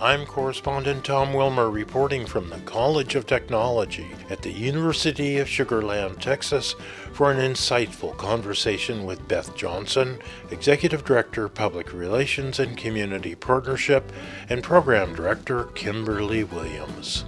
I'm correspondent Tom Wilmer reporting from the College of Technology at the University of Sugar Land, Texas, for an insightful conversation with Beth Johnson, Executive Director, Public Relations and Community Partnership, and Program Director, Kimberly Williams.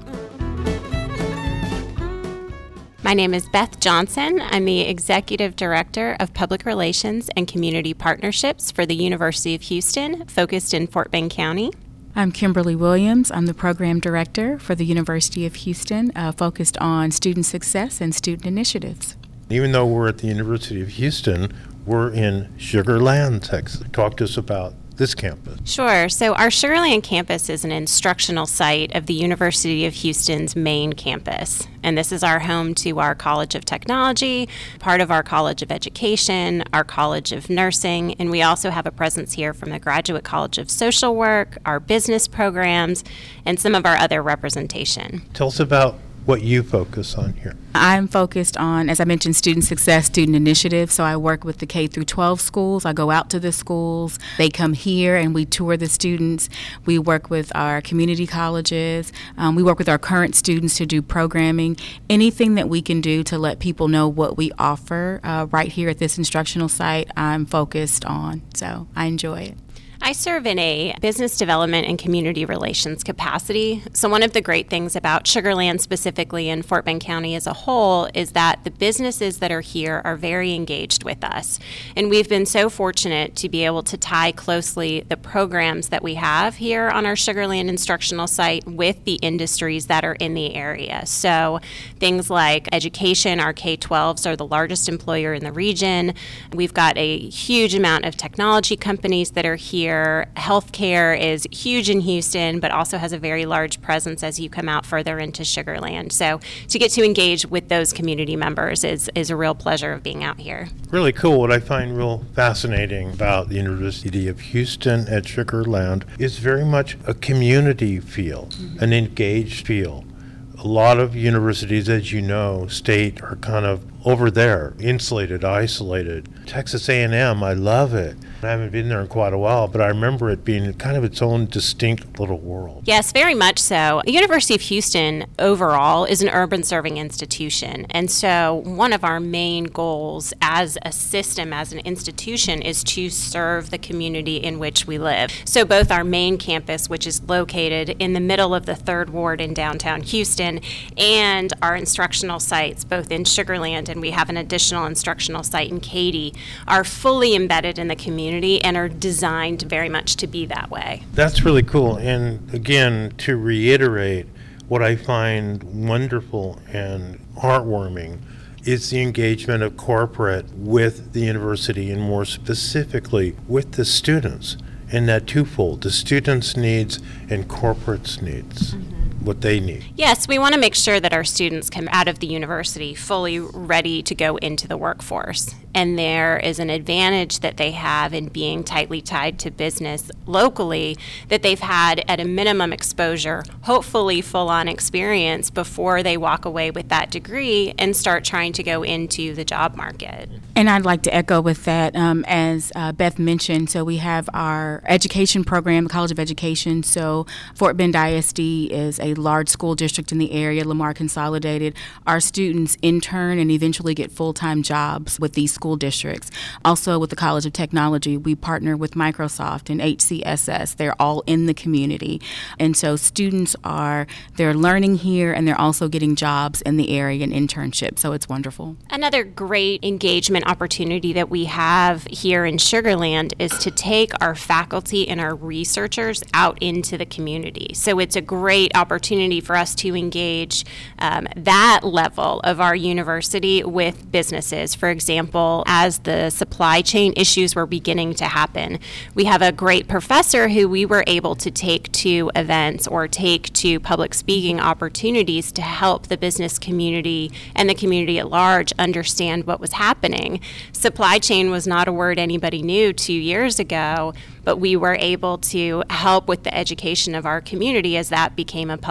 My name is Beth Johnson. I'm the Executive Director of Public Relations and Community Partnerships for the University of Houston, focused in Fort Bend County. I'm Kimberly Williams. I'm the Program Director for the University of Houston, focused on student success and student initiatives. Even though we're at the University of Houston, we're in Sugar Land, Texas. Talk to us about this campus. Sure. So our Sugar Land campus is an instructional site of the University of Houston's main campus. And this is our home to our College of Technology, part of our College of Education, our College of Nursing, and we also have a presence here from the Graduate College of Social Work, our business programs, and some of our other representation. Tell us about what you focus on here. I'm focused on, as I mentioned, student success, student initiatives. So I work with the K through 12 schools. I go out to the schools. They come here and we tour the students. We work with our community colleges. We work with our current students to do programming. Anything that we can do to let people know what we offer right here at this instructional site, I'm focused on. So I enjoy it. I serve in a business development and community relations capacity. So one of the great things about Sugar Land specifically in Fort Bend County as a whole is that the businesses that are here are very engaged with us. And we've been so fortunate to be able to tie closely the programs that we have here on our Sugar Land instructional site with the industries that are in the area. So things like education, our K-12s are the largest employer in the region. We've got a huge amount of technology companies that are here. Healthcare is huge in Houston, but also has a very large presence as you come out further into Sugar Land. So to get to engage with those community members is a real pleasure of being out here. Really cool. What I find real fascinating about the University of Houston at Sugar Land is very much a community feel, an engaged feel. A lot of universities, as you know, state are kind of over there, insulated, isolated. Texas A&M, I love it. I haven't been there in quite a while, but I remember it being kind of its own distinct little world. Yes, very much so. The University of Houston overall is an urban serving institution. And so one of our main goals as a system, as an institution, is to serve the community in which we live. So both our main campus, which is located in the middle of the 3rd Ward in downtown Houston, and our instructional sites, both in Sugar Land and we have an additional instructional site in Katy, are fully embedded in the community and are designed very much to be that way. That's really cool. And again, to reiterate, what I find wonderful and heartwarming is the engagement of corporate with the university and more specifically with the students. And that twofold, the students' needs and corporate's needs. What they need. Yes, we want to make sure that our students come out of the university fully ready to go into the workforce. And there is an advantage that they have in being tightly tied to business locally that they've had at a minimum exposure, hopefully full-on experience before they walk away with that degree and start trying to go into the job market. And I'd like to echo with that, as Beth mentioned, so we have our education program, the College of Education. So Fort Bend ISD is a large school district in the area, Lamar Consolidated. Our students intern and eventually get full-time jobs with these school districts. Also with the College of Technology, we partner with Microsoft and HCSS. They're all in the community. And so students they're learning here and they're also getting jobs in the area and internships. So it's wonderful. Another great engagement opportunity that we have here in Sugar Land is to take our faculty and our researchers out into the community. So it's a great opportunity for us to engage that level of our university with businesses. For example, as the supply chain issues were beginning to happen, we have a great professor who we were able to take to events or take to public speaking opportunities to help the business community and the community at large understand what was happening. Supply chain was not a word anybody knew 2 years ago, but we were able to help with the education of our community as that became a public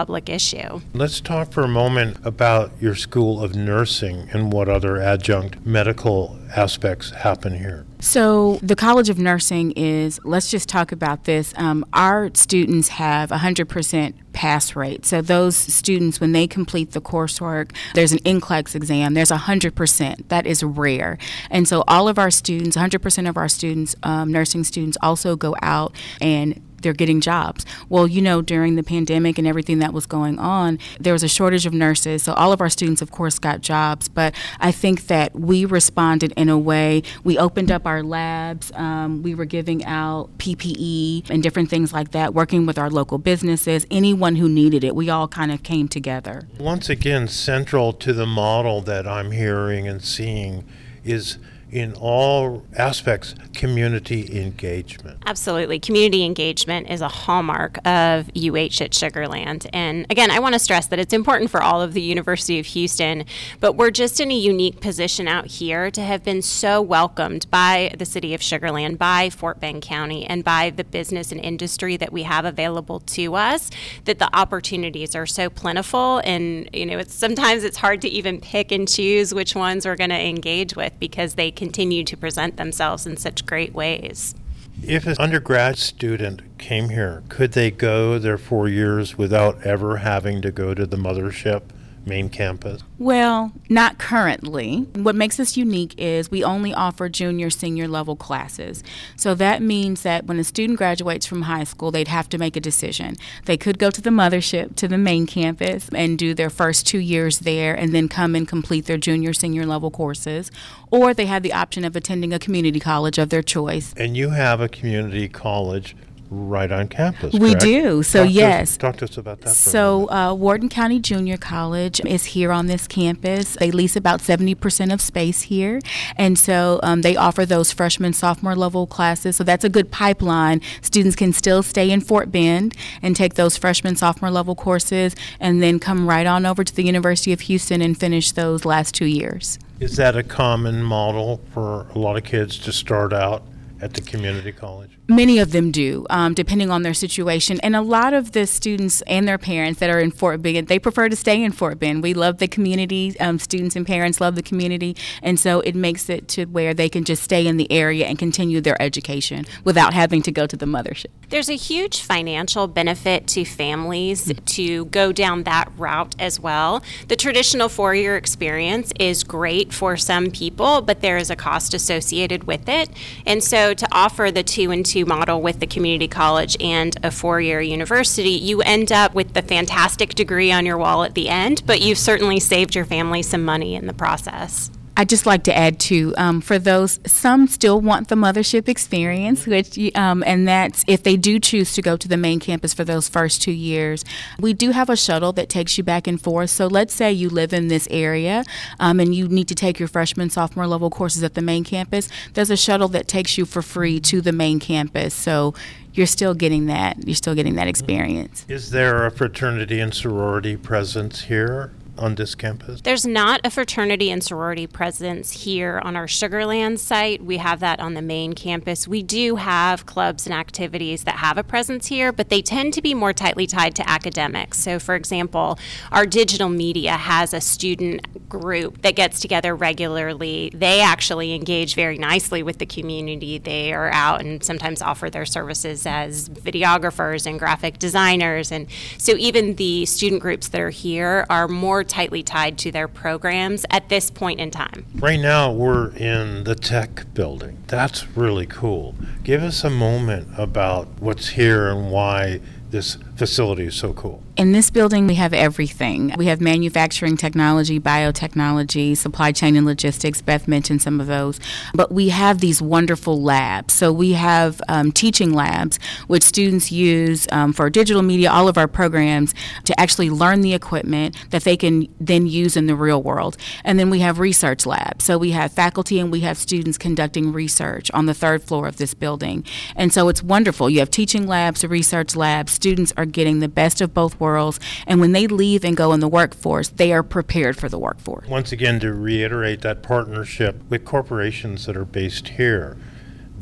public issue. Let's talk for a moment about your School of Nursing and what other adjunct medical aspects happen here. So the College of Nursing is, let's just talk about this. Our students have 100% pass rate. So those students, when they complete the coursework, there's an NCLEX exam, there's 100%. That is rare. And so all of our students, 100% of our students, nursing students, also go out and they're getting jobs. Well, during the pandemic and everything that was going on, there was a shortage of nurses. So all of our students, of course, got jobs. But I think that we responded in a way. We opened up our labs. We were giving out PPE and different things like that, working with our local businesses, anyone who needed it. We all kind of came together. Once again, central to the model that I'm hearing and seeing is, in all aspects, community engagement. Absolutely. Community engagement is a hallmark of UH at Sugar Land. And again, I want to stress that it's important for all of the University of Houston, but we're just in a unique position out here to have been so welcomed by the city of Sugar Land, by Fort Bend County, and by the business and industry that we have available to us, that the opportunities are so plentiful. And, sometimes it's hard to even pick and choose which ones we're going to engage with because they continue to present themselves in such great ways. If an undergrad student came here, could they go their 4 years without ever having to go to the mothership main campus? Well, not currently. What makes us unique is we only offer junior, senior level classes. So that means that when a student graduates from high school, they'd have to make a decision. They could go to the mothership, to the main campus, and do their first 2 years there and then come and complete their junior, senior level courses. Or they have the option of attending a community college of their choice. And you have a community college right on campus, We correct? do. So yes. Talk to us about that. So Wharton County Junior College is here on this campus. They lease about 70% of space here. And so they offer those freshman, sophomore level classes. So that's a good pipeline. Students can still stay in Fort Bend and take those freshman, sophomore level courses and then come right on over to the University of Houston and finish those last 2 years. Is that a common model for a lot of kids to start out at the community college? Many of them do, depending on their situation. And a lot of the students and their parents that are in Fort Bend, they prefer to stay in Fort Bend. We love the community. Students and parents love the community. And so it makes it to where they can just stay in the area and continue their education without having to go to the mothership. There's a huge financial benefit to families to go down that route as well. The traditional 4-year experience is great for some people, but there is a cost associated with it. And so to offer the 2-and-2 model with the community college and a 4-year university, you end up with the fantastic degree on your wall at the end, but you've certainly saved your family some money in the process. I'd just like to add, too, for those, some still want the mothership experience, which, and that's if they do choose to go to the main campus for those first 2 years. We do have a shuttle that takes you back and forth. So let's say you live in this area and you need to take your freshman, sophomore level courses at the main campus. There's a shuttle that takes you for free to the main campus. So you're still getting that. You're still getting that experience. Is there a fraternity and sorority presence here on this campus? There's not a fraternity and sorority presence here on our Sugar Land site. We have that on the main campus. We do have clubs and activities that have a presence here, but they tend to be more tightly tied to academics. So, for example, our digital media has a student group that gets together regularly. They actually engage very nicely with the community. They are out and sometimes offer their services as videographers and graphic designers. And so even the student groups that are here are more tightly tied to their programs at this point in time. Right now, we're in the tech building. That's really cool. Give us a moment about what's here and why this facility is so cool. In this building, we have everything. We have manufacturing technology, biotechnology, supply chain and logistics. Beth mentioned some of those. But we have these wonderful labs. So we have teaching labs, which students use for digital media, all of our programs, to actually learn the equipment that they can then use in the real world. And then we have research labs. So we have faculty and we have students conducting research on the 3rd floor of this building. And so it's wonderful. You have teaching labs, research labs. Students are getting the best of both worlds, and when they leave and go in the workforce, they are prepared for the workforce. Once again, to reiterate that partnership with corporations that are based here,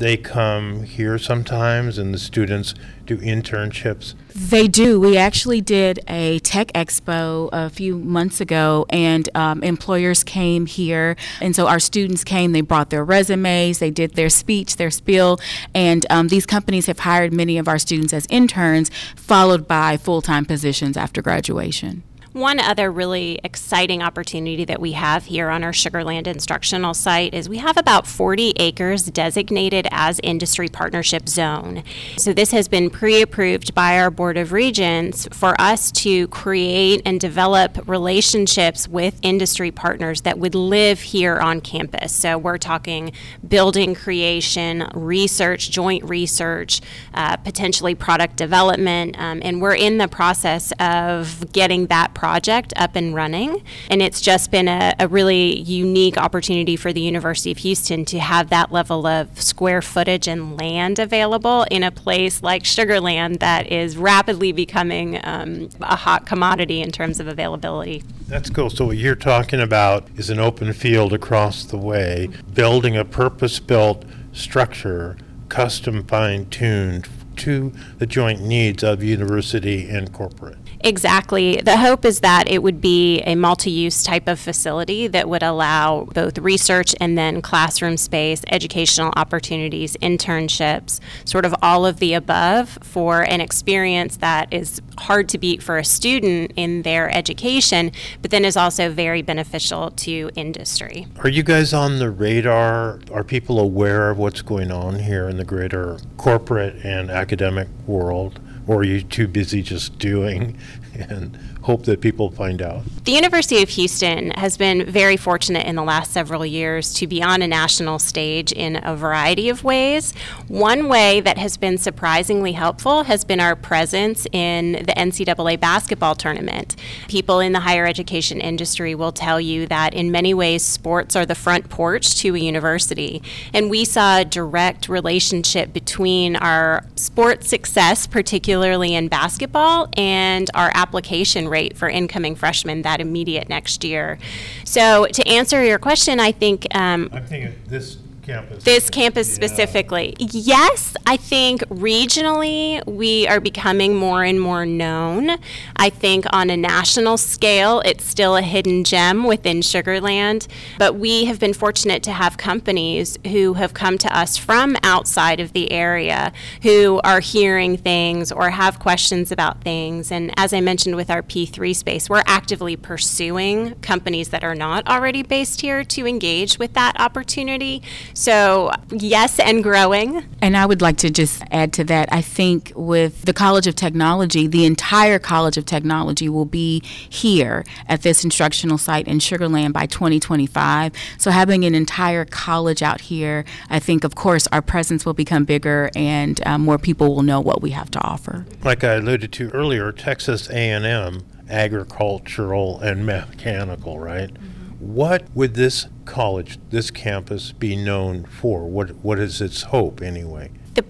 they come here sometimes and the students do internships? They do. We actually did a tech expo a few months ago, and employers came here. And so our students came, they brought their resumes, they did their speech, their spiel, and these companies have hired many of our students as interns, followed by full-time positions after graduation. One other really exciting opportunity that we have here on our Sugar Land instructional site is we have about 40 acres designated as industry partnership zone. So this has been pre-approved by our Board of Regents for us to create and develop relationships with industry partners that would live here on campus. So we're talking building creation, research, joint research, potentially product development, and we're in the process of getting that project up and running. And it's just been a really unique opportunity for the University of Houston to have that level of square footage and land available in a place like Sugar Land that is rapidly becoming a hot commodity in terms of availability. That's cool. So what you're talking about is an open field across the way, building a purpose-built structure, custom fine-tuned to the joint needs of university and corporate. Exactly. The hope is that it would be a multi-use type of facility that would allow both research and then classroom space, educational opportunities, internships, sort of all of the above for an experience that is hard to beat for a student in their education, but then is also very beneficial to industry. Are you guys on the radar? Are people aware of what's going on here in the greater corporate and academic world? Or are you too busy just doing and hope that people find out? The University of Houston has been very fortunate in the last several years to be on a national stage in a variety of ways. One way that has been surprisingly helpful has been our presence in the NCAA basketball tournament. People in the higher education industry will tell you that in many ways sports are the front porch to a university. And we saw a direct relationship between our sports success, particularly in basketball, and our application rate for incoming freshmen that immediate next year. So to answer your question, I think I'm thinking this campus. This campus specifically. Yes, I think regionally we are becoming more and more known. I think on a national scale it's still a hidden gem within Sugar Land, but we have been fortunate to have companies who have come to us from outside of the area who are hearing things or have questions about things. And as I mentioned with our P3 space, we're actively pursuing companies that are not already based here to engage with that opportunity. So yes, and growing. And I would like to just add to that. I think with the College of Technology, the entire College of Technology will be here at this instructional site in Sugar Land by 2025. So having an entire college out here, I think, of course, our presence will become bigger and more people will know what we have to offer. Like I alluded to earlier, Texas A&M, agricultural and mechanical, right? What would this college, this campus, be known for? What is its hope, anyway? The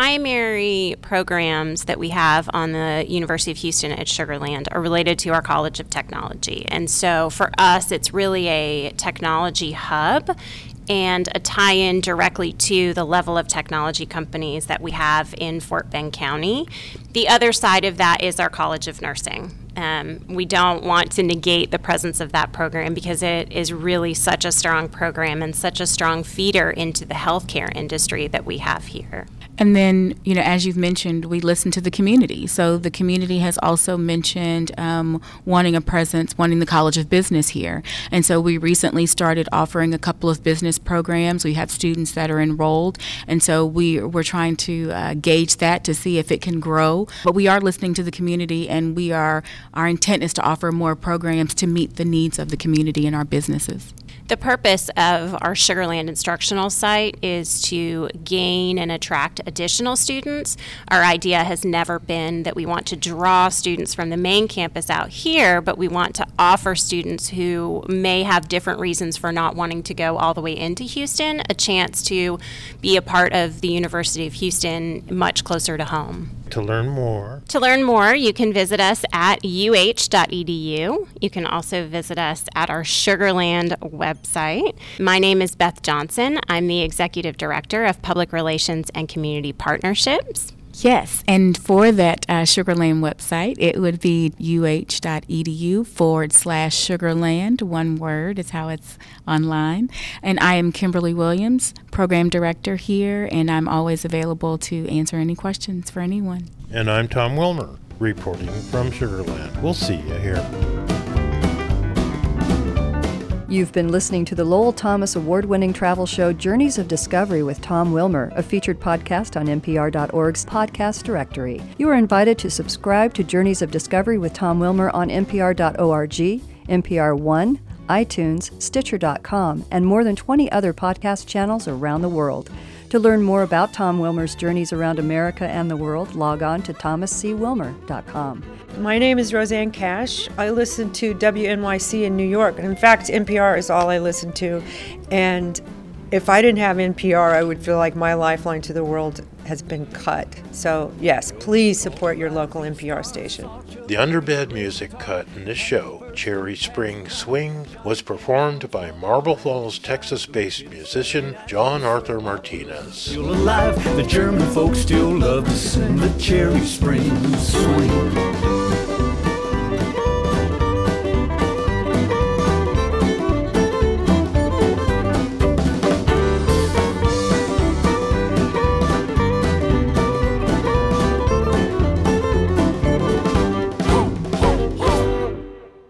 primary programs that we have on the University of Houston at Sugar Land are related to our College of Technology. And so for us, it's really a technology hub and a tie-in directly to the level of technology companies that we have in Fort Bend County. The other side of that is our College of Nursing. We don't want to negate the presence of that program because it is really such a strong program and such a strong feeder into the healthcare industry that we have here. And then, as you've mentioned, we listen to the community. So the community has also mentioned wanting a presence, wanting the College of Business here. And so we recently started offering a couple of business programs. We have students that are enrolled. And so we're trying to gauge that to see if it can grow. But we are listening to the community, and our intent is to offer more programs to meet the needs of the community and our businesses. The purpose of our Sugar Land instructional site is to gain and attract additional students. Our idea has never been that we want to draw students from the main campus out here, but we want to offer students who may have different reasons for not wanting to go all the way into Houston a chance to be a part of the University of Houston much closer to home. To learn more, you can visit us at uh.edu. You can also visit us at our Sugarland website. My name is Beth Johnson. I'm the Executive Director of Public Relations and Community Partnerships. Yes, and for that Sugarland website, it would be uh.edu/Sugarland. One word is how it's online. And I am Kimberly Williams, Program Director here, and I'm always available to answer any questions for anyone. and I'm Tom Wilmer, reporting from Sugarland. We'll see you here. You've been listening to the Lowell Thomas award-winning travel show Journeys of Discovery with Tom Wilmer, a featured podcast on NPR.org's podcast directory. You are invited to subscribe to Journeys of Discovery with Tom Wilmer on NPR.org, NPR One, iTunes, Stitcher.com, and more than 20 other podcast channels around the world. To learn more about Tom Wilmer's journeys around America and the world, log on to thomascwilmer.com. My name is Roseanne Cash. I listen to WNYC in New York. In fact, NPR is all I listen to. And if I didn't have NPR, I would feel like my lifeline to the world has been cut. So, yes, please support your local NPR station. The underbed music cut in this show, Cherry Spring Swing, was performed by Marble Falls, Texas-based musician John Arthur Martinez. Still alive, the German folks still love to sing the Cherry Spring Swing.